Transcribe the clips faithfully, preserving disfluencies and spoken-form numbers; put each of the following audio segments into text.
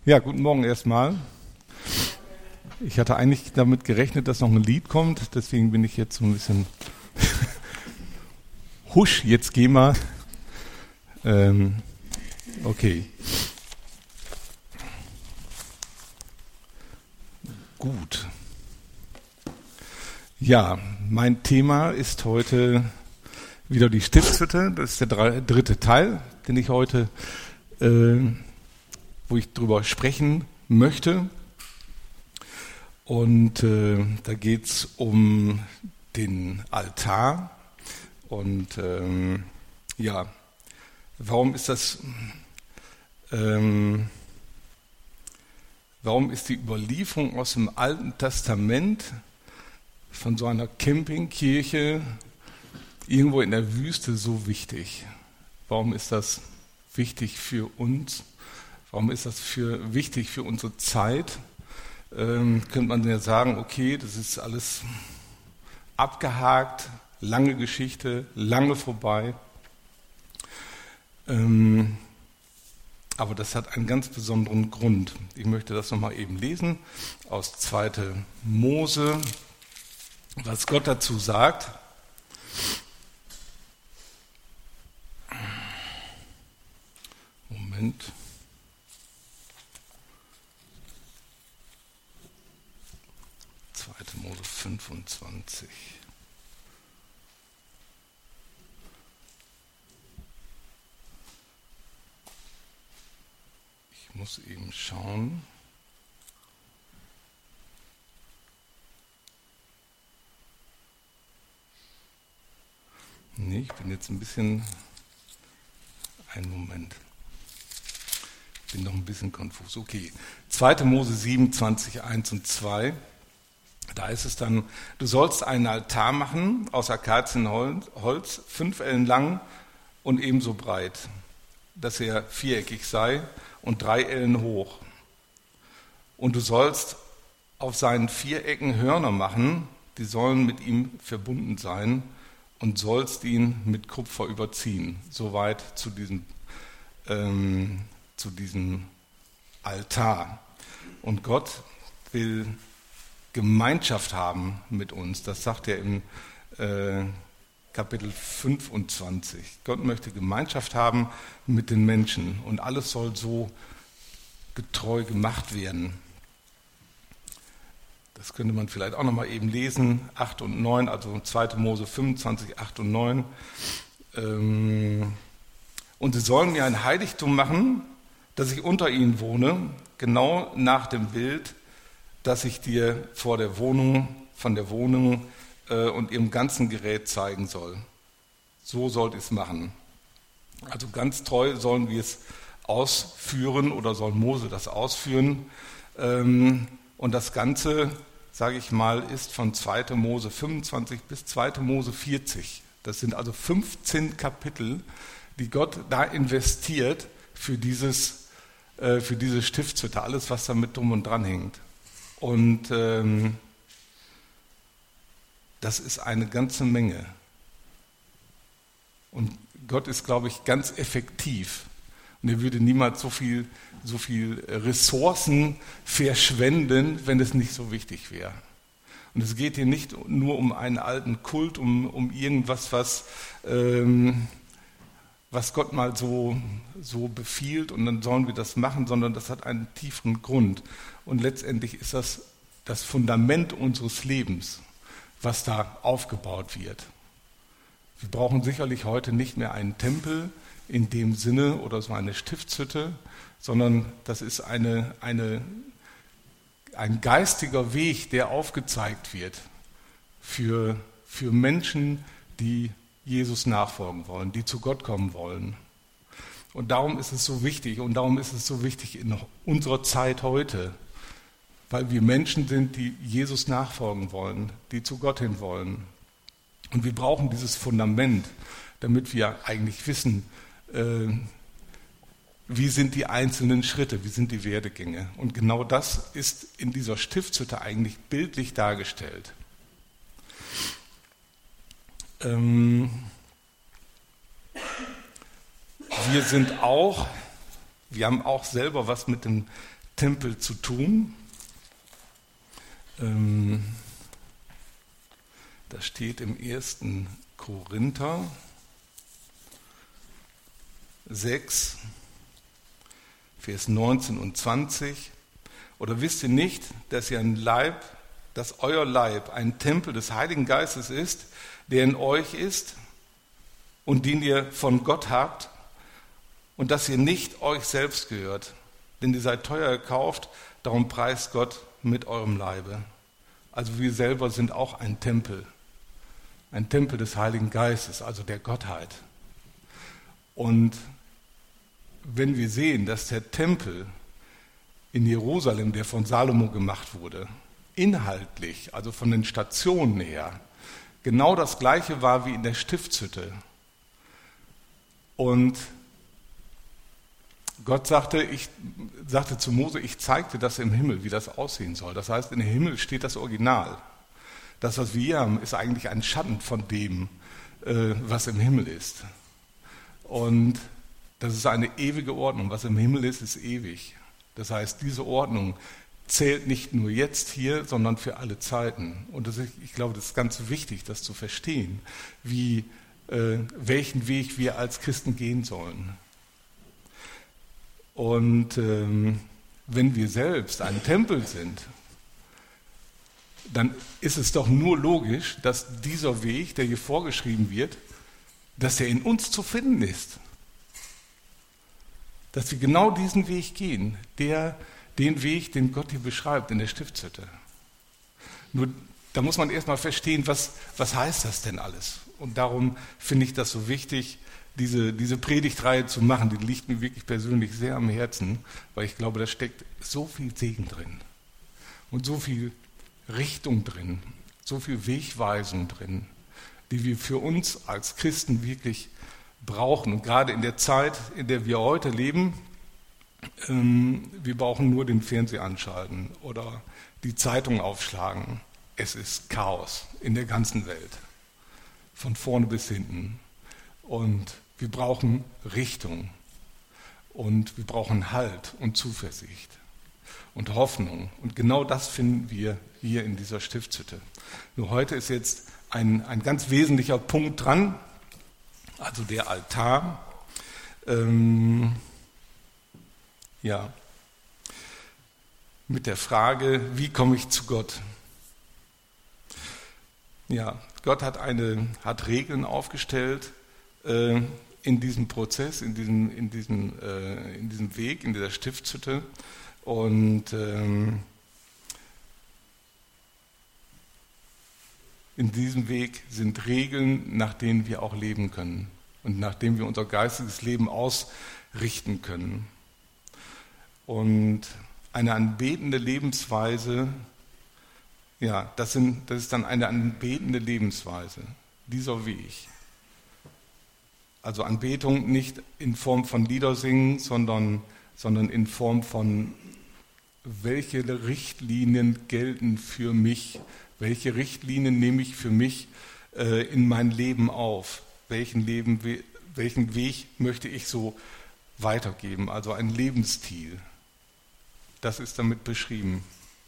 Ja, guten Morgen erstmal. Ich hatte eigentlich damit gerechnet, dass noch ein Lied kommt, deswegen bin ich jetzt so ein bisschen husch, jetzt geh mal. Ähm, okay. Gut. Ja, mein Thema ist heute wieder die Stiftshütte. Das ist der drei, dritte Teil, den ich heute, äh, wo ich drüber sprechen möchte. Und äh, da geht es um den Altar. Und ähm, ja, warum ist das, ähm, warum ist die Überlieferung aus dem Alten Testament von so einer Campingkirche irgendwo in der Wüste so wichtig? Warum ist das wichtig für uns? Warum ist das für, wichtig für unsere Zeit? Ähm, könnte man ja sagen, okay, das ist alles abgehakt, lange Geschichte, lange vorbei. Ähm, aber das hat einen ganz besonderen Grund. Ich möchte das nochmal eben lesen aus zweiter Mose, was Gott dazu sagt. Moment. zweiter Mose fünfundzwanzig. Ich muss eben schauen. Nee, ich bin jetzt ein bisschen... Einen Moment. Ich bin noch ein bisschen konfus. Okay. zweiter Mose siebenundzwanzig, eins und zwei. Da ist es dann, du sollst einen Altar machen aus Akazienholz, fünf Ellen lang und ebenso breit, dass er viereckig sei und drei Ellen hoch. Und du sollst auf seinen vier Ecken Hörner machen, die sollen mit ihm verbunden sein, und sollst ihn mit Kupfer überziehen. Soweit zu diesem, ähm, zu diesem Altar. Und Gott will Gemeinschaft haben mit uns. Das sagt er im äh, Kapitel fünfundzwanzig. Gott möchte Gemeinschaft haben mit den Menschen. Und alles soll so getreu gemacht werden. Das könnte man vielleicht auch nochmal eben lesen, acht und neun, also zweiter Mose fünfundzwanzig, acht und neun. Und sie sollen mir ein Heiligtum machen, dass ich unter ihnen wohne, genau nach dem Bild, das ich dir vor der Wohnung, von der Wohnung und ihrem ganzen Gerät zeigen soll. So sollt ihr es machen. Also ganz treu sollen wir es ausführen oder soll Mose das ausführen. Und das Ganze, sage ich mal, ist von zweiter Mose fünfundzwanzig bis zweiter Mose vierzig. Das sind also fünfzehn Kapitel, die Gott da investiert für, dieses, äh, für diese Stiftshütte, alles, was damit drum und dran hängt. Und ähm, das ist eine ganze Menge. Und Gott ist, glaube ich, ganz effektiv. Und er würde niemals so viel, so viel Ressourcen verschwenden, wenn es nicht so wichtig wäre. Und es geht hier nicht nur um einen alten Kult, um, um irgendwas, was, ähm, was Gott mal so, so befiehlt und dann sollen wir das machen, sondern das hat einen tieferen Grund. Und letztendlich ist das das Fundament unseres Lebens, was da aufgebaut wird. Wir brauchen sicherlich heute nicht mehr einen Tempel in dem Sinne oder so eine Stiftshütte, sondern das ist eine, eine, ein geistiger Weg, der aufgezeigt wird für, für Menschen, die Jesus nachfolgen wollen, die zu Gott kommen wollen. Und darum ist es so wichtig und darum ist es so wichtig in unserer Zeit heute, weil wir Menschen sind, die Jesus nachfolgen wollen, die zu Gott hin wollen. Und wir brauchen dieses Fundament, damit wir eigentlich wissen, wie sind die einzelnen Schritte, wie sind die Werdegänge. Und genau das ist in dieser Stiftshütte eigentlich bildlich dargestellt. Ähm, wir sind auch, wir haben auch selber was mit dem Tempel zu tun. Ähm, das steht im ersten Korinther sechs, Vers neunzehn und zwanzig. Oder wisst ihr nicht, dass ihr ein Leib, dass euer Leib ein Tempel des Heiligen Geistes ist, der in euch ist und den ihr von Gott habt und dass ihr nicht euch selbst gehört, denn ihr seid teuer gekauft, darum preist Gott mit eurem Leibe. Also wir selber sind auch ein Tempel, ein Tempel des Heiligen Geistes, also der Gottheit. Und wenn wir sehen, dass der Tempel in Jerusalem, der von Salomo gemacht wurde, inhaltlich, also von den Stationen her, genau das Gleiche war wie in der Stiftshütte. Und Gott sagte, ich, sagte zu Mose, ich zeige dir das im Himmel, wie das aussehen soll. Das heißt, in dem Himmel steht das Original. Das, was wir hier haben, ist eigentlich ein Schatten von dem, äh, was im Himmel ist. Und das ist eine ewige Ordnung. Was im Himmel ist, ist ewig. Das heißt, diese Ordnung zählt nicht nur jetzt hier, sondern für alle Zeiten. Und das ist, ich glaube, das ist ganz wichtig, das zu verstehen, wie, äh, welchen Weg wir als Christen gehen sollen. Und ähm, wenn wir selbst ein Tempel sind, dann ist es doch nur logisch, dass dieser Weg, der hier vorgeschrieben wird, dass er in uns zu finden ist. Dass wir genau diesen Weg gehen, der, den Weg, den Gott hier beschreibt in der Stiftshütte. Nur da muss man erstmal verstehen, was, was heißt das denn alles? Und darum finde ich das so wichtig, diese, diese Predigtreihe zu machen. Die liegt mir wirklich persönlich sehr am Herzen, weil ich glaube, da steckt so viel Segen drin und so viel Richtung drin, so viel Wegweisung drin, die wir für uns als Christen wirklich brauchen. Und gerade in der Zeit, in der wir heute leben, ähm, wir brauchen nur den Fernseher anschalten oder die Zeitung aufschlagen. Es ist Chaos in der ganzen Welt, von vorne bis hinten. Und wir brauchen Richtung und wir brauchen Halt und Zuversicht und Hoffnung. Und genau das finden wir hier in dieser Stiftshütte. Nur heute ist jetzt ein, ein ganz wesentlicher Punkt dran, also der Altar. Ähm, ja, mit der Frage, wie komme ich zu Gott? Ja, Gott hat, eine, hat Regeln aufgestellt äh, in diesem Prozess, in diesem, in, diesem, äh, in diesem Weg, in dieser Stiftshütte. Und ähm, in diesem Weg sind Regeln, nach denen wir auch leben können und nach denen wir unser geistiges Leben ausrichten können. Und eine anbetende Lebensweise, ja, das, sind, das ist dann eine anbetende Lebensweise, dieser Weg. Also Anbetung nicht in Form von Liedersingen, sondern, sondern in Form von, welche Richtlinien gelten für mich, welche Richtlinien nehme ich für mich äh, in mein Leben auf, welchen, Leben, welchen Weg möchte ich so weitergeben, also ein Lebensstil. Das ist damit beschrieben.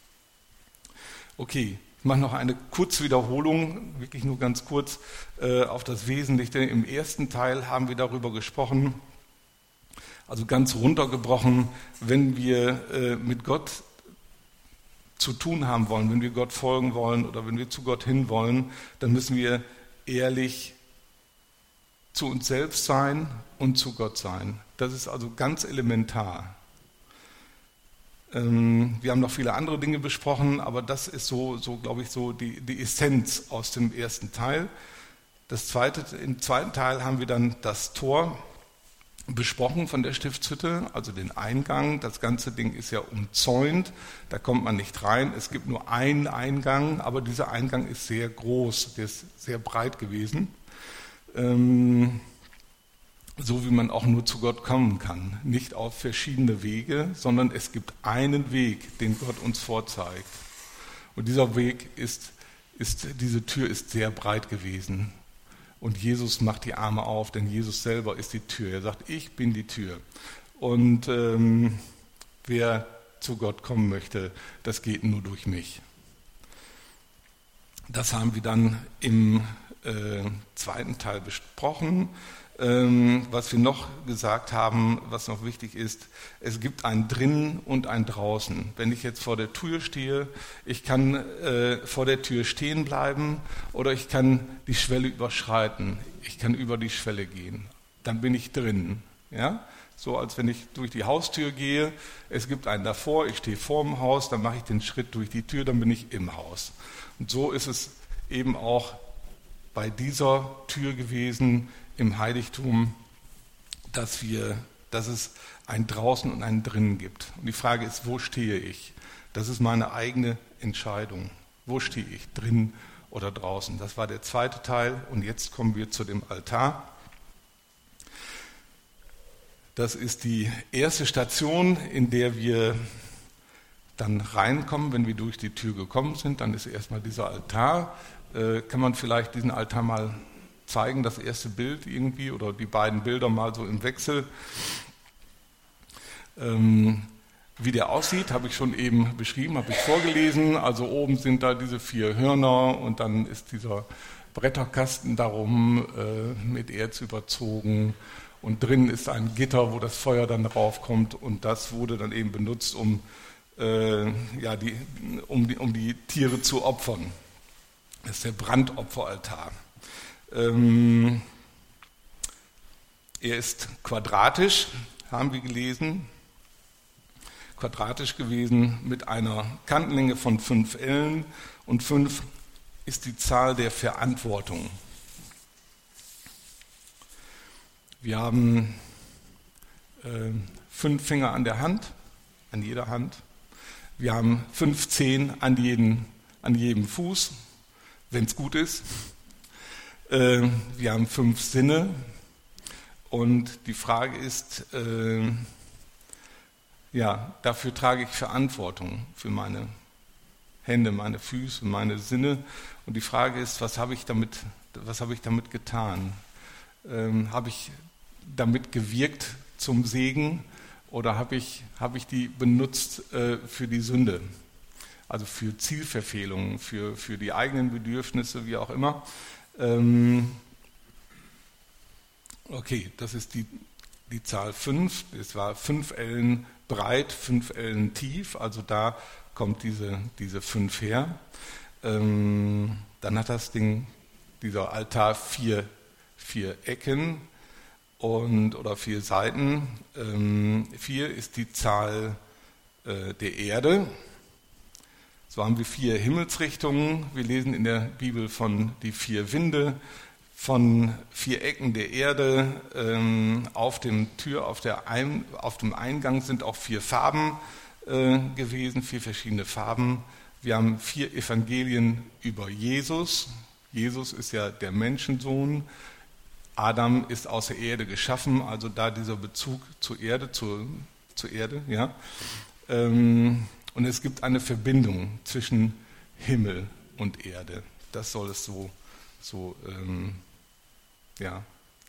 Okay, ich mache noch eine Kurzwiederholung, wirklich nur ganz kurz äh, auf das Wesentliche. Im ersten Teil haben wir darüber gesprochen, also ganz runtergebrochen, wenn wir äh, mit Gott zu tun haben wollen, wenn wir Gott folgen wollen oder wenn wir zu Gott hin wollen, dann müssen wir ehrlich zu uns selbst sein und zu Gott sein. Das ist also ganz elementar. Wir haben noch viele andere Dinge besprochen, aber das ist so, so glaube ich, so die, die Essenz aus dem ersten Teil. Das zweite, im zweiten Teil haben wir dann das Tor besprochen von der Stiftshütte, also den Eingang. Das ganze Ding ist ja umzäunt, da kommt man nicht rein. Es gibt nur einen Eingang, aber dieser Eingang ist sehr groß, der ist sehr breit gewesen. Ähm, so wie man auch nur zu Gott kommen kann. Nicht auf verschiedene Wege, sondern es gibt einen Weg, den Gott uns vorzeigt. Und dieser Weg ist, ist diese Tür ist sehr breit gewesen. Und Jesus macht die Arme auf, denn Jesus selber ist die Tür. Er sagt, ich bin die Tür. Und ähm, wer zu Gott kommen möchte, das geht nur durch mich. Das haben wir dann im äh, zweiten Teil besprochen. Ähm, was wir noch gesagt haben, was noch wichtig ist, es gibt ein Drinnen und ein Draußen. Wenn ich jetzt vor der Tür stehe, ich kann äh, vor der Tür stehen bleiben oder ich kann die Schwelle überschreiten. Ich kann über die Schwelle gehen. Dann bin ich drin. Ja? So als wenn ich durch die Haustür gehe, es gibt einen davor, ich stehe vor dem Haus, dann mache ich den Schritt durch die Tür, dann bin ich im Haus. Und so ist es eben auch bei dieser Tür gewesen im Heiligtum, dass wir, dass es ein Draußen und ein Drinnen gibt. Und die Frage ist, wo stehe ich? Das ist meine eigene Entscheidung. Wo stehe ich? Drinnen oder draußen? Das war der zweite Teil. Und jetzt kommen wir zu dem Altar. Das ist die erste Station, in der wir dann reinkommen, wenn wir durch die Tür gekommen sind. Dann ist erstmal dieser Altar. Äh, kann man vielleicht diesen Altar mal zeigen, das erste Bild irgendwie oder die beiden Bilder mal so im Wechsel. Ähm, wie der aussieht, habe ich schon eben beschrieben, habe ich vorgelesen. Also oben sind da diese vier Hörner und dann ist dieser Bretterkasten darum äh, mit Erz überzogen und drin ist ein Gitter, wo das Feuer dann raufkommt und das wurde dann eben benutzt, um, äh, ja, die, um, die, um die Tiere zu opfern. Das ist der Brandopferaltar. Ähm, er ist quadratisch, haben wir gelesen, quadratisch gewesen mit einer Kantenlänge von fünf Ellen und fünf ist die Zahl der Verantwortung. Wir haben äh, fünf Finger an der Hand, an jeder Hand. Wir haben fünf Zehen an, jeden, an jedem Fuß, wenn es gut ist. Wir haben fünf Sinne und die Frage ist, äh, ja, dafür trage ich Verantwortung für meine Hände, meine Füße, meine Sinne. Und die Frage ist, was habe ich damit, was habe ich damit getan? Ähm, habe ich damit gewirkt zum Segen oder habe ich, habe ich die benutzt äh, für die Sünde? Also für Zielverfehlungen, für, für die eigenen Bedürfnisse, wie auch immer. Okay, das ist die, die Zahl fünf. Es war fünf Ellen breit, fünf Ellen tief. Also da kommt diese, diese fünf her. Dann hat das Ding, dieser Altar vier, vier Ecken und, oder vier Seiten. Vier ist die Zahl der Erde. So haben wir vier Himmelsrichtungen. Wir lesen in der Bibel von die vier Winde, von vier Ecken der Erde. Ähm, auf dem Tür, auf, der Ein, auf dem Eingang sind auch vier Farben äh, gewesen, vier verschiedene Farben. Wir haben vier Evangelien über Jesus. Jesus ist ja der Menschensohn. Adam ist aus der Erde geschaffen, also da dieser Bezug zur Erde, zur, zur Erde, ja. Ähm, Und es gibt eine Verbindung zwischen Himmel und Erde. Das soll es so, so ähm, ja,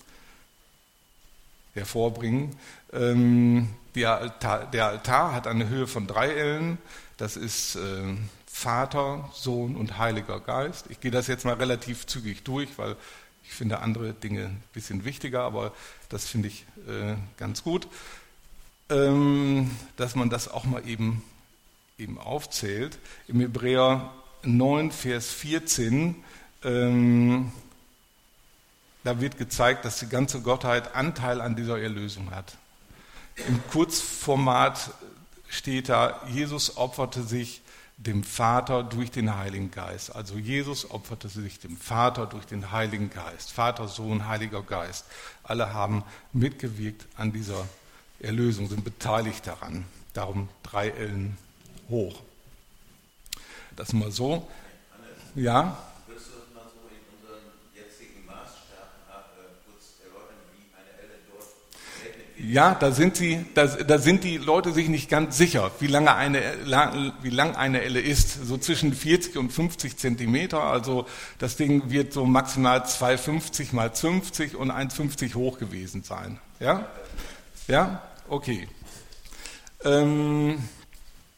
hervorbringen. Ähm, der, Altar, der Altar hat eine Höhe von drei Ellen. Das ist äh, Vater, Sohn und Heiliger Geist. Ich gehe das jetzt mal relativ zügig durch, weil ich finde andere Dinge ein bisschen wichtiger, aber das finde ich äh, ganz gut, ähm, dass man das auch mal eben eben aufzählt. Im Hebräer neun, Vers vierzehn, ähm, da wird gezeigt, dass die ganze Gottheit Anteil an dieser Erlösung hat. Im Kurzformat steht da, Jesus opferte sich dem Vater durch den Heiligen Geist. Also Jesus opferte sich dem Vater durch den Heiligen Geist. Vater, Sohn, Heiliger Geist. Alle haben mitgewirkt an dieser Erlösung, sind beteiligt daran. Darum drei Ellen hoch. Das mal so. Ja. Würdest du das mal so in unseren jetzigen Maßstab kurz erläutern, wie eine Elle dort berechnet wird? Ja, da sind sie, da, da sind die Leute sich nicht ganz sicher, wie lange eine, wie lang eine Elle ist. So zwischen vierzig und fünfzig Zentimeter. Also das Ding wird so maximal zwei Meter fünfzig mal fünfzig und eins Meter fünfzig hoch gewesen sein. Ja? Ja? Okay. Ähm,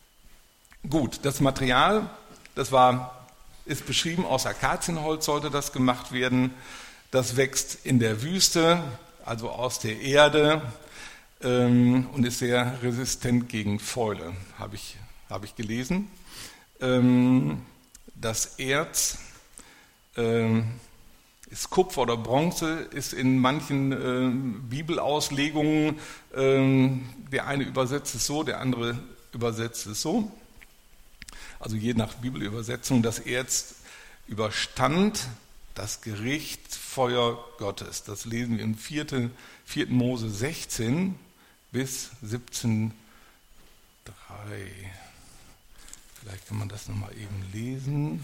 Gut, das Material, das war, ist beschrieben, aus Akazienholz sollte das gemacht werden. Das wächst in der Wüste, also aus der Erde, ähm, und ist sehr resistent gegen Fäule, habe ich, habe ich gelesen. Ähm, das Erz ähm, ist Kupfer oder Bronze, ist in manchen äh, Bibelauslegungen, äh, der eine übersetzt es so, der andere übersetzt es so. Also je nach Bibelübersetzung, das Erz überstand das Gerichtsfeuer Gottes. Das lesen wir in vierten Mose sechzehn bis siebzehn drei. Vielleicht kann man das nochmal eben lesen.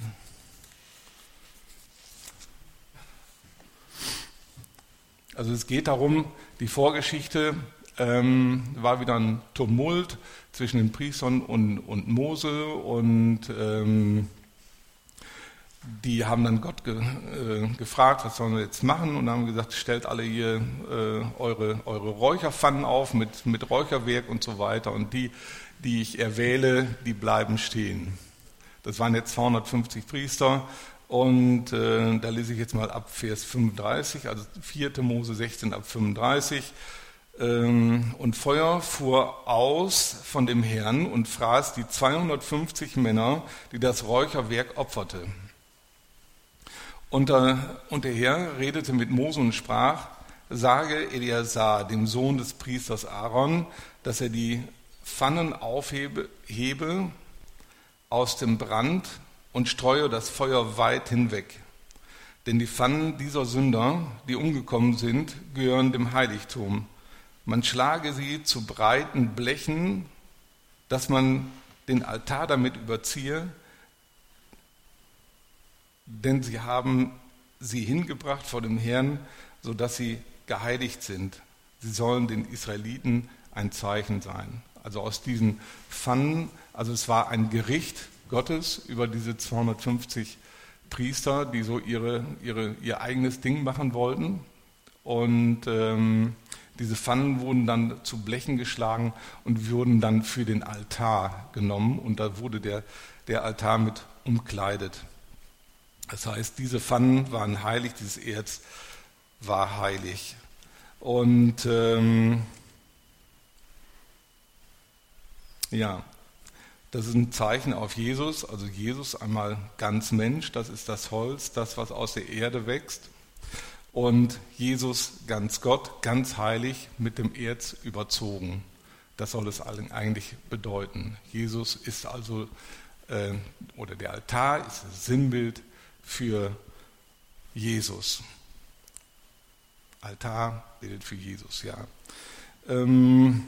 Also es geht darum, die Vorgeschichte ähm, war wieder ein Tumult zwischen den Priestern und, und Mose und ähm, die haben dann Gott ge, äh, gefragt, was sollen wir jetzt machen, und haben gesagt, stellt alle hier äh, eure, eure Räucherpfannen auf mit, mit Räucherwerk und so weiter, und die, die ich erwähle, die bleiben stehen. Das waren jetzt zweihundertfünfzig Priester. Und äh, da lese ich jetzt mal ab Vers fünfunddreißig, also vierten Mose sechzehn ab fünfunddreißig. Ähm, und Feuer fuhr aus von dem Herrn und fraß die zweihundertfünfzig Männer, die das Räucherwerk opferte. Und, äh, und der Herr redete mit Mose und sprach, sage Eleazar, dem Sohn des Priesters Aaron, dass er die Pfannen aufhebe hebe aus dem Brand und streue das Feuer weit hinweg. Denn die Pfannen dieser Sünder, die umgekommen sind, gehören dem Heiligtum. Man schlage sie zu breiten Blechen, dass man den Altar damit überziehe, denn sie haben sie hingebracht vor dem Herrn, sodass sie geheiligt sind. Sie sollen den Israeliten ein Zeichen sein. Also aus diesen Pfannen, also es war ein Gericht Gottes über diese zweihundertfünfzig Priester, die so ihre, ihre, ihr eigenes Ding machen wollten. Und ähm, diese Pfannen wurden dann zu Blechen geschlagen und wurden dann für den Altar genommen. Und da wurde der, der Altar mit umkleidet. Das heißt, diese Pfannen waren heilig, dieses Erz war heilig. Und ähm, ja, das ist ein Zeichen auf Jesus, also Jesus einmal ganz Mensch, das ist das Holz, das, was aus der Erde wächst. Und Jesus ganz Gott, ganz heilig, mit dem Erz überzogen. Das soll es eigentlich bedeuten. Jesus ist also, äh, oder der Altar ist das Sinnbild für Jesus. Altar bildet für Jesus, ja. Ähm,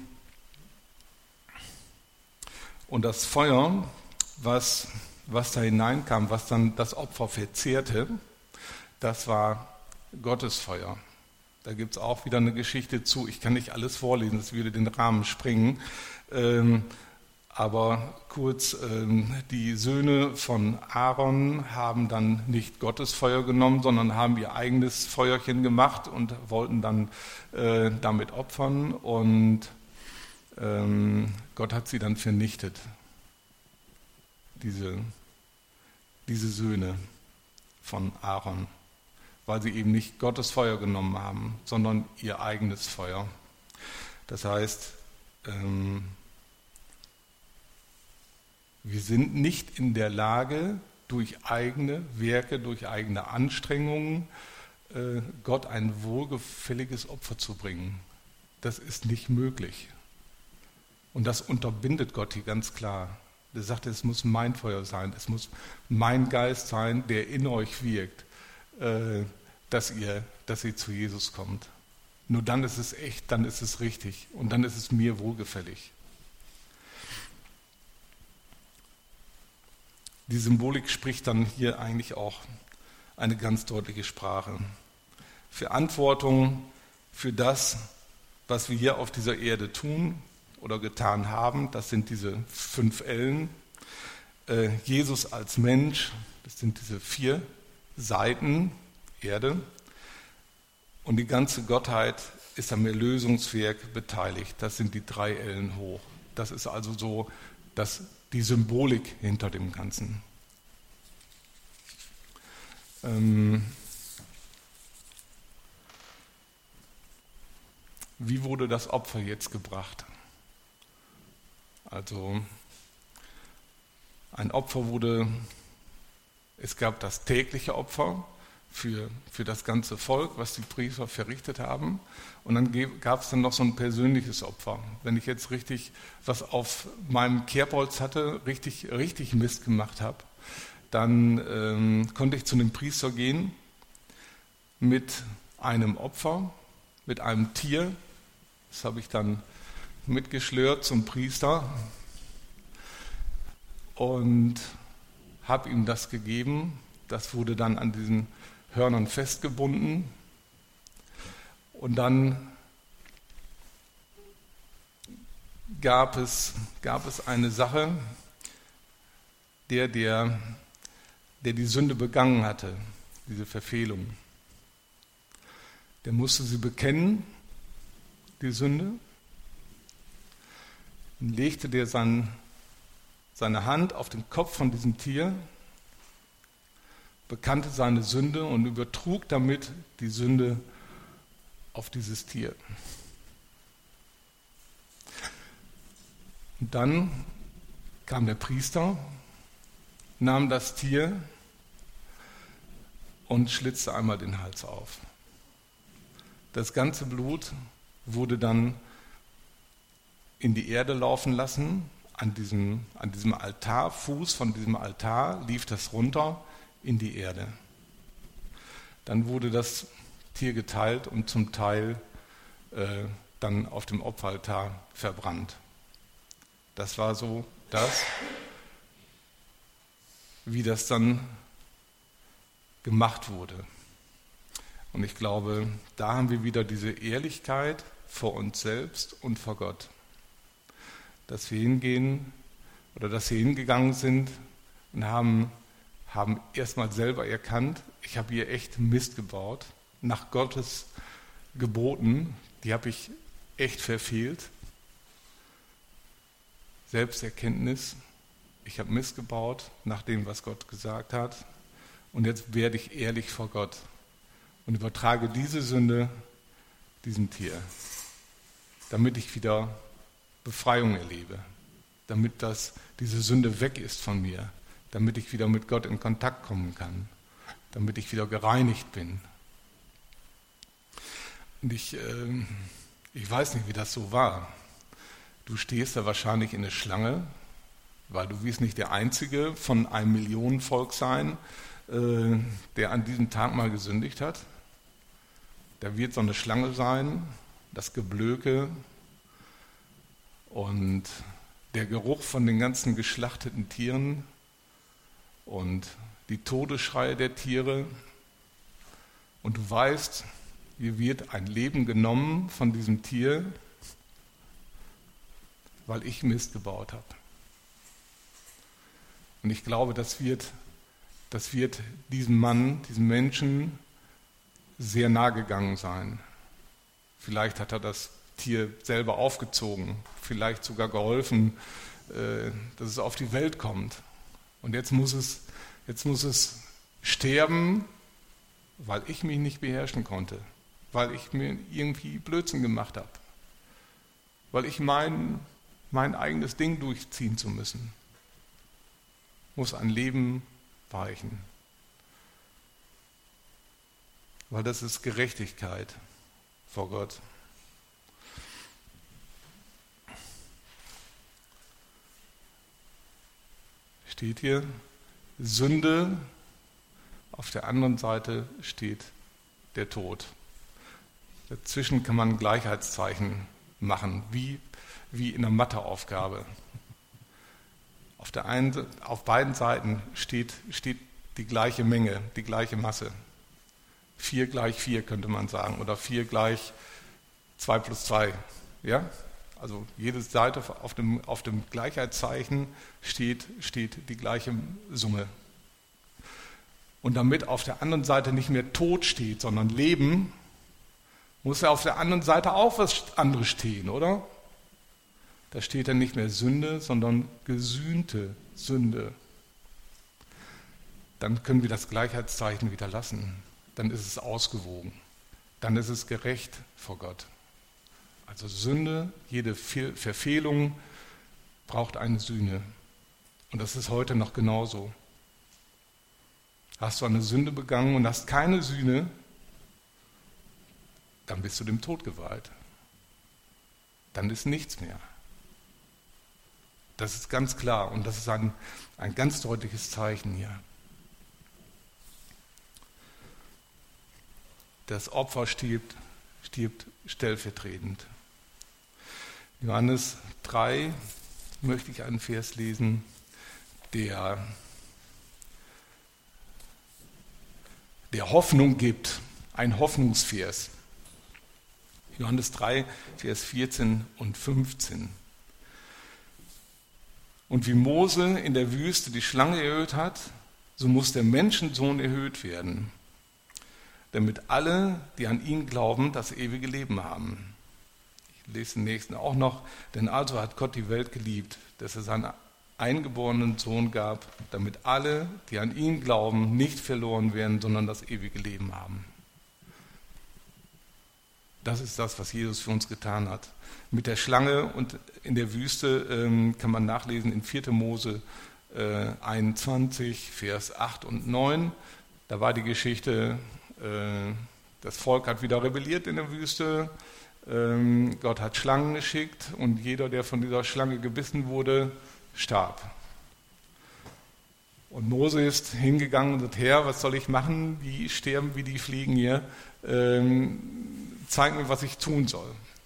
Und das Feuer, was, was da hineinkam, was dann das Opfer verzehrte, das war Gottes Feuer. Da gibt es auch wieder eine Geschichte zu. Ich kann nicht alles vorlesen, das würde den Rahmen sprengen. Ähm, aber kurz, ähm, die Söhne von Aaron haben dann nicht Gottes Feuer genommen, sondern haben ihr eigenes Feuerchen gemacht und wollten dann äh, damit opfern. Und ähm, Gott hat sie dann vernichtet, diese, diese Söhne von Aaron, weil sie eben nicht Gottes Feuer genommen haben, sondern ihr eigenes Feuer. Das heißt, ähm, wir sind nicht in der Lage, durch eigene Werke, durch eigene Anstrengungen, äh, Gott ein wohlgefälliges Opfer zu bringen. Das ist nicht möglich. Und das unterbindet Gott hier ganz klar. Er sagt, es muss mein Feuer sein, es muss mein Geist sein, der in euch wirkt, äh, dass ihr, dass ihr zu Jesus kommt. Nur dann ist es echt, dann ist es richtig und dann ist es mir wohlgefällig. Die Symbolik spricht dann hier eigentlich auch eine ganz deutliche Sprache. Verantwortung für das, was wir hier auf dieser Erde tun oder getan haben, das sind diese fünf Ellen. Äh, Jesus als Mensch, das sind diese vier Seiten Erde. Und die ganze Gottheit ist am Erlösungswerk beteiligt. Das sind die drei Ellen hoch. Das ist also so das die Symbolik hinter dem Ganzen. Ähm, wie wurde das Opfer jetzt gebracht? Also ein Opfer wurde, es gab das tägliche Opfer für, für das ganze Volk, was die Priester verrichtet haben. Und dann gab es dann noch so ein persönliches Opfer. Wenn ich jetzt richtig was auf meinem Kerbholz hatte, richtig, richtig Mist gemacht habe, dann ähm, konnte ich zu einem Priester gehen mit einem Opfer, mit einem Tier. Das habe ich dann mitgeschlört zum Priester und habe ihm das gegeben. Das wurde dann an diesen Hörnern festgebunden. Und dann gab es, gab es eine Sache, der, der, der die Sünde begangen hatte, diese Verfehlung. Der musste sie bekennen, die Sünde. Dann legte der sein, seine Hand auf den Kopf von diesem Tier, bekannte seine Sünde und übertrug damit die Sünde auf dieses Tier. Und dann kam der Priester, nahm das Tier und schlitzte einmal den Hals auf. Das ganze Blut wurde dann in die Erde laufen lassen. An diesem, an diesem Altarfuß von diesem Altar lief das runter in die Erde. Dann wurde das Tier geteilt und zum Teil äh, dann auf dem Opferaltar verbrannt. Das war so das, wie das dann gemacht wurde. Und ich glaube, da haben wir wieder diese Ehrlichkeit vor uns selbst und vor Gott. Dass wir hingehen oder dass wir hingegangen sind und haben, haben erstmal selber erkannt, ich habe hier echt Mist gebaut, nach Gottes Geboten, die habe ich echt verfehlt. Selbsterkenntnis, ich habe Mist gebaut nach dem, was Gott gesagt hat, und jetzt werde ich ehrlich vor Gott und übertrage diese Sünde diesem Tier, damit ich wieder Befreiung erlebe, damit das, diese Sünde weg ist von mir, damit ich wieder mit Gott in Kontakt kommen kann, damit ich wieder gereinigt bin. Und ich, äh, ich weiß nicht, wie das so war. Du stehst da wahrscheinlich in der Schlange, weil du wirst nicht der Einzige von einem Millionenvolk sein, äh, der an diesem Tag mal gesündigt hat. Da wird so eine Schlange sein, das Geblöke und der Geruch von den ganzen geschlachteten Tieren und die Todesschreie der Tiere. Und du weißt, hier wird ein Leben genommen von diesem Tier, weil ich Mist gebaut habe. Und ich glaube, das wird, das wird diesem Mann, diesem Menschen sehr nahe gegangen sein. Vielleicht hat er das Tier selber aufgezogen, vielleicht sogar geholfen, dass es auf die Welt kommt. Und jetzt muss es, jetzt muss es sterben, weil ich mich nicht beherrschen konnte, weil ich mir irgendwie Blödsinn gemacht habe, weil ich mein, mein eigenes Ding durchziehen zu müssen, muss ein Leben weichen. Weil das ist Gerechtigkeit vor Gott. Steht hier Sünde, auf der anderen Seite steht der Tod. Dazwischen kann man ein Gleichheitszeichen machen, wie, wie in einer Matheaufgabe. Auf, der einen, auf beiden Seiten steht, steht die gleiche Menge, die gleiche Masse. vier gleich vier könnte man sagen, oder vier gleich zwei plus zwei. Ja? Also jede Seite auf dem, auf dem Gleichheitszeichen steht, steht die gleiche Summe. Und damit auf der anderen Seite nicht mehr Tod steht, sondern Leben, muss ja auf der anderen Seite auch was anderes stehen, oder? Da steht dann nicht mehr Sünde, sondern gesühnte Sünde. Dann können wir das Gleichheitszeichen wieder lassen. Dann ist es ausgewogen. Dann ist es gerecht vor Gott. Also Sünde, jede Verfehlung braucht eine Sühne. Und das ist heute noch genauso. Hast du eine Sünde begangen und hast keine Sühne, dann bist du dem Tod geweiht. Dann ist nichts mehr. Das ist ganz klar und das ist ein, ein ganz deutliches Zeichen hier. Das Opfer stirbt, stirbt stellvertretend. Johannes drei möchte ich einen Vers lesen, der, der Hoffnung gibt, ein Hoffnungsvers. Johannes drei, Vers vierzehn und fünfzehn. Und wie Mose in der Wüste die Schlange erhöht hat, so muss der Menschensohn erhöht werden, damit alle, die an ihn glauben, das ewige Leben haben. Ich lese den nächsten auch noch. Denn also hat Gott die Welt geliebt, dass er seinen eingeborenen Sohn gab, damit alle, die an ihn glauben, nicht verloren werden, sondern das ewige Leben haben. Das ist das, was Jesus für uns getan hat. Mit der Schlange und in der Wüste ähm, kann man nachlesen in vierter Mose äh, einundzwanzig, Vers acht und neun. Da war die Geschichte, äh, das Volk hat wieder rebelliert in der Wüste. Ähm, Gott hat Schlangen geschickt und jeder, der von dieser Schlange gebissen wurde, starb. Und Mose ist hingegangen und sagt, Herr, was soll ich machen? Die sterben wie die Fliegen hier. Ähm, zeig mir, was ich tun soll.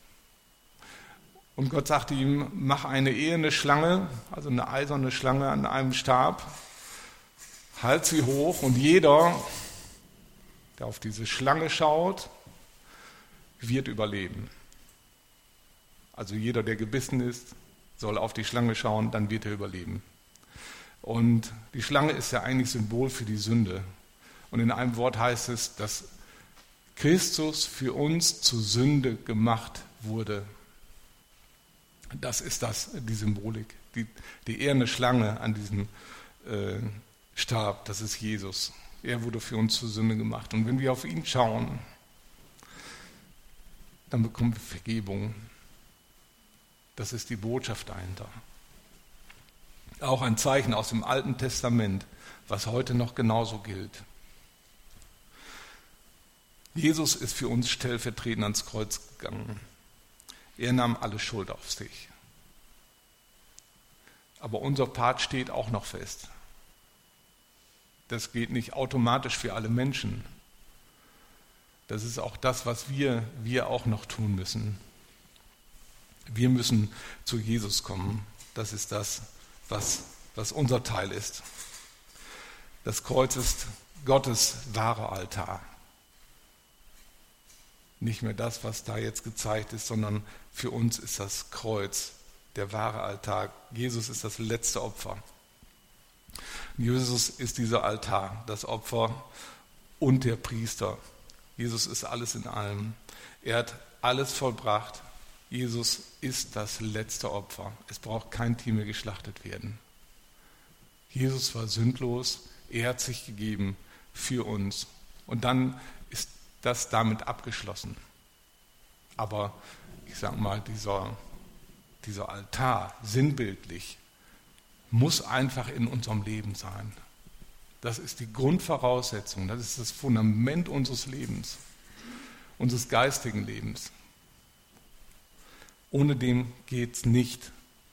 Und Gott sagte ihm, mach eine eherne Schlange, also eine eiserne Schlange an einem Stab, halt sie hoch und jeder, der auf diese Schlange schaut, wird überleben. Also jeder, der gebissen ist, soll auf die Schlange schauen, dann wird er überleben. Und die Schlange ist ja eigentlich Symbol für die Sünde. Und in einem Wort heißt es, dass Christus für uns zur Sünde gemacht wurde. Das ist das, die Symbolik. Die, die eherne Schlange an diesem äh, Stab, das ist Jesus. Er wurde für uns zur Sünde gemacht. Und wenn wir auf ihn schauen, dann bekommen wir Vergebung. Das ist die Botschaft dahinter. Auch ein Zeichen aus dem Alten Testament, was heute noch genauso gilt. Jesus ist für uns stellvertretend ans Kreuz gegangen. Er nahm alle Schuld auf sich. Aber unser Part steht auch noch fest. Das geht nicht automatisch für alle Menschen. Das ist auch das, was wir, wir auch noch tun müssen. Wir müssen zu Jesus kommen. Das ist das, was, was unser Teil ist. Das Kreuz ist Gottes wahrer Altar. Nicht mehr das, was da jetzt gezeigt ist, sondern für uns ist das Kreuz der wahre Altar. Jesus ist das letzte Opfer. Jesus ist dieser Altar, das Opfer und der Priester. Jesus ist alles in allem. Er hat alles vollbracht. Jesus ist das letzte Opfer. Es braucht kein Tier mehr geschlachtet werden. Jesus war sündlos. Er hat sich gegeben für uns. Und dann ist das damit abgeschlossen. Aber ich sage mal, dieser, dieser Altar, sinnbildlich, muss einfach in unserem Leben sein. Das ist die Grundvoraussetzung, das ist das Fundament unseres Lebens, unseres geistigen Lebens. Ohne dem geht es nicht.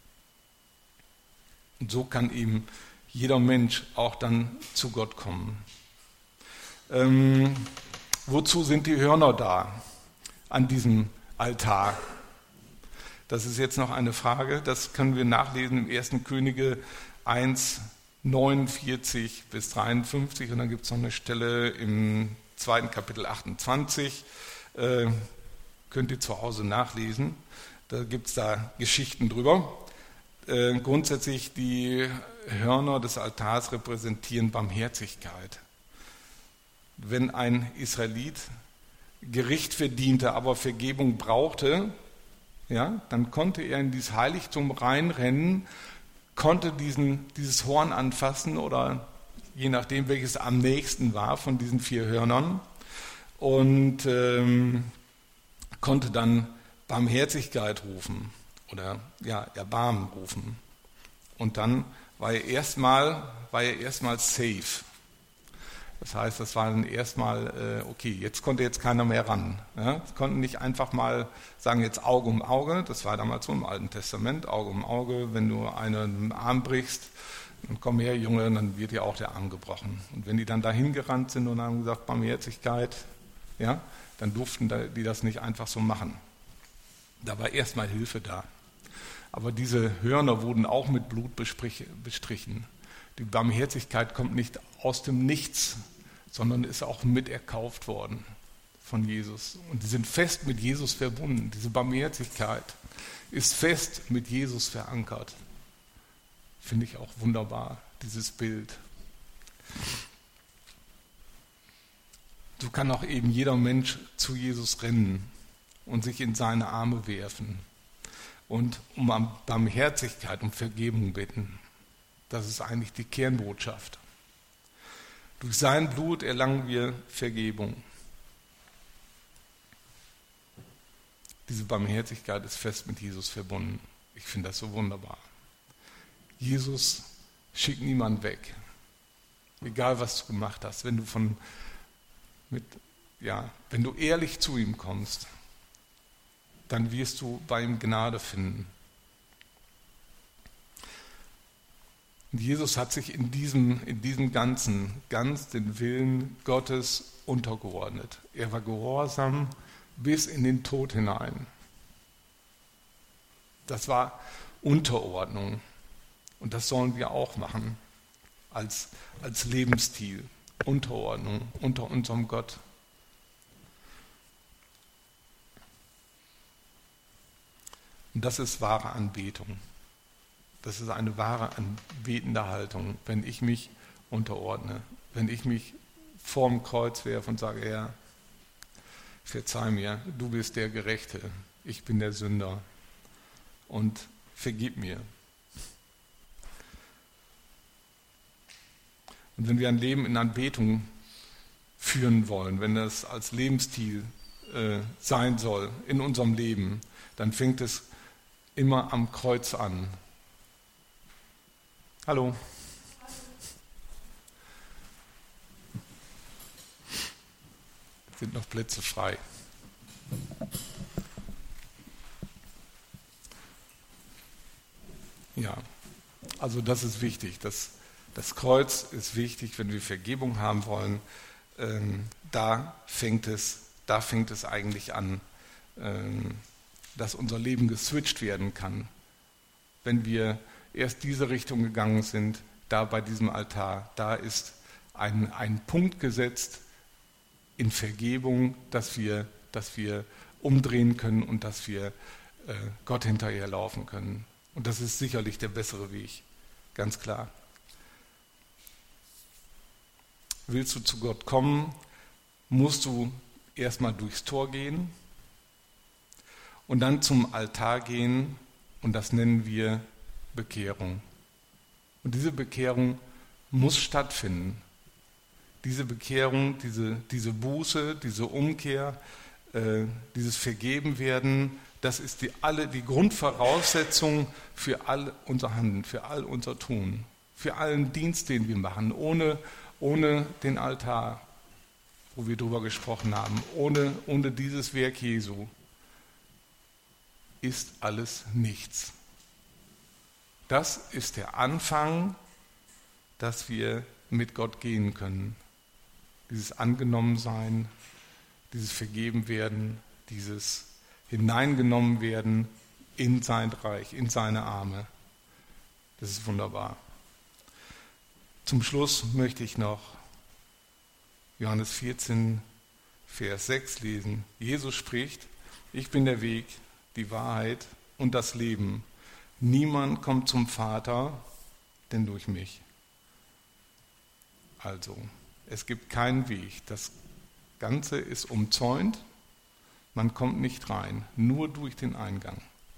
Und so kann eben jeder Mensch auch dann zu Gott kommen. Ähm, wozu sind die Hörner da an diesem Altar? Das ist jetzt noch eine Frage, das können wir nachlesen im ersten Könige eins, neunundvierzig bis dreiundfünfzig und dann gibt es noch eine Stelle im zweiten Kapitel achtundzwanzig, äh, könnt ihr zu Hause nachlesen, da gibt es da Geschichten drüber. Äh, grundsätzlich die Hörner des Altars repräsentieren Barmherzigkeit. Wenn ein Israelit Gericht verdiente, aber Vergebung brauchte, ja, dann konnte er in dieses Heiligtum reinrennen, konnte diesen, dieses Horn anfassen oder je nachdem, welches am nächsten war von diesen vier Hörnern und ähm, konnte dann Barmherzigkeit rufen oder ja, Erbarmen rufen. Und dann war er erstmal, war er erstmal safe. Das heißt, das war dann erstmal, äh, okay, jetzt konnte jetzt keiner mehr ran. Ja? Es konnten nicht einfach mal sagen, jetzt Auge um Auge, das war damals so im Alten Testament, Auge um Auge, wenn du einen Arm brichst, dann komm her, Junge, dann wird dir auch der Arm gebrochen. Und wenn die dann dahin gerannt sind und haben gesagt, Barmherzigkeit, ja, dann durften die das nicht einfach so machen. Da war erstmal Hilfe da. Aber diese Hörner wurden auch mit Blut bestrichen. Die Barmherzigkeit kommt nicht aus dem Nichts, sondern ist auch mit erkauft worden von Jesus. Und die sind fest mit Jesus verbunden. Diese Barmherzigkeit ist fest mit Jesus verankert. Finde ich auch wunderbar, dieses Bild. So kann auch eben jeder Mensch zu Jesus rennen und sich in seine Arme werfen und um Barmherzigkeit, um Vergebung bitten. Das ist eigentlich die Kernbotschaft. Durch sein Blut erlangen wir Vergebung. Diese Barmherzigkeit ist fest mit Jesus verbunden. Ich finde das so wunderbar. Jesus schickt niemanden weg. Egal, was du gemacht hast. Wenn du von, mit, ja, wenn du ehrlich zu ihm kommst, dann wirst du bei ihm Gnade finden. Und Jesus hat sich in diesem, in diesem Ganzen ganz den Willen Gottes untergeordnet. Er war gehorsam bis in den Tod hinein. Das war Unterordnung. Und das sollen wir auch machen als, als Lebensstil. Unterordnung unter unserem Gott. Und das ist wahre Anbetung. Das ist eine wahre anbetende Haltung, wenn ich mich unterordne, wenn ich mich vorm Kreuz werfe und sage, Herr, verzeih mir, du bist der Gerechte, ich bin der Sünder und vergib mir. Und wenn wir ein Leben in Anbetung führen wollen, wenn das als Lebensstil äh, sein soll in unserem Leben, dann fängt es immer am Kreuz an. Hallo. Sind noch Plätze frei? Ja, also das ist wichtig. Das, das Kreuz ist wichtig, wenn wir Vergebung haben wollen. Ähm, da fängt es, da fängt es eigentlich an, ähm, dass unser Leben geswitcht werden kann. Wenn wir erst diese Richtung gegangen sind, da bei diesem Altar, da ist ein, ein Punkt gesetzt in Vergebung, dass wir, dass wir umdrehen können und dass wir äh, Gott hinterherlaufen können. Und das ist sicherlich der bessere Weg, ganz klar. Willst du zu Gott kommen, musst du erstmal durchs Tor gehen und dann zum Altar gehen und das nennen wir Bekehrung. Und diese Bekehrung muss stattfinden. Diese Bekehrung, diese, diese Buße, diese Umkehr, äh, dieses Vergebenwerden, das ist die, alle, die Grundvoraussetzung für all unser Handeln, für all unser Tun, für allen Dienst, den wir machen, ohne, ohne den Altar, wo wir drüber gesprochen haben, ohne, ohne dieses Werk Jesu, ist alles nichts. Das ist der Anfang, dass wir mit Gott gehen können. Dieses Angenommensein, dieses Vergebenwerden, dieses hineingenommen werden in sein Reich, in seine Arme. Das ist wunderbar. Zum Schluss möchte ich noch Johannes vierzehn, Vers sechs lesen. Jesus spricht, ich bin der Weg, die Wahrheit und das Leben. Niemand kommt zum Vater, denn durch mich. Also, es gibt keinen Weg. Das Ganze ist umzäunt. Man kommt nicht rein, nur durch den Eingang.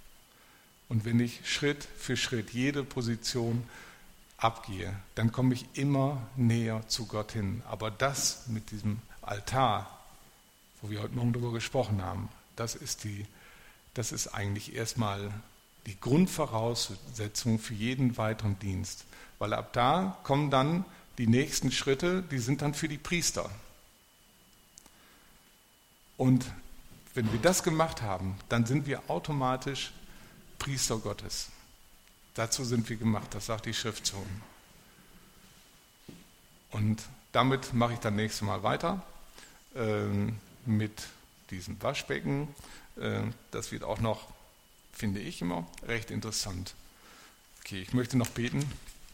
Und wenn ich Schritt für Schritt jede Position abgehe, dann komme ich immer näher zu Gott hin. Aber das mit diesem Altar, wo wir heute Morgen darüber gesprochen haben, das ist, die, das ist eigentlich erstmal die Grundvoraussetzung für jeden weiteren Dienst. Weil ab da kommen dann die nächsten Schritte, die sind dann für die Priester. Und wenn wir das gemacht haben, dann sind wir automatisch Priester Gottes. Dazu sind wir gemacht, das sagt die Schrift so. Und damit mache ich dann nächstes Mal weiter äh, mit diesem Waschbecken. Äh, das wird auch noch, finde ich immer, recht interessant. Okay, ich möchte noch beten.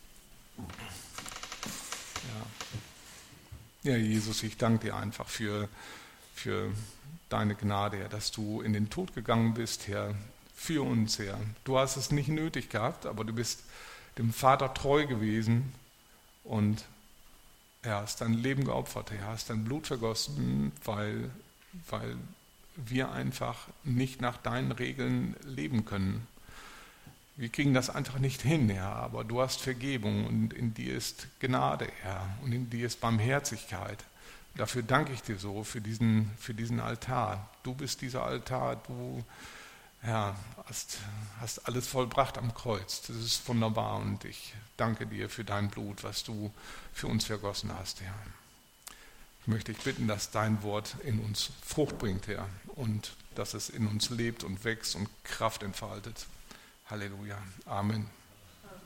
Ja, ja Jesus, ich danke dir einfach für, für deine Gnade, Herr, dass du in den Tod gegangen bist, Herr, für uns, Herr. Du hast es nicht nötig gehabt, aber du bist dem Vater treu gewesen und ja, hast dein Leben geopfert, Herr, hast dein Blut vergossen, weil, weil wir einfach nicht nach deinen Regeln leben können. Wir kriegen das einfach nicht hin, Herr, aber du hast Vergebung und in dir ist Gnade, Herr, und in dir ist Barmherzigkeit. Dafür danke ich dir so, für diesen, für diesen Altar. Du bist dieser Altar, du Ja, hast, hast alles vollbracht am Kreuz. Das ist wunderbar und ich danke dir für dein Blut, was du für uns vergossen hast, Herr. Ich möchte dich bitten, dass dein Wort in uns Frucht bringt, Herr, und dass es in uns lebt und wächst und Kraft entfaltet. Halleluja. Amen.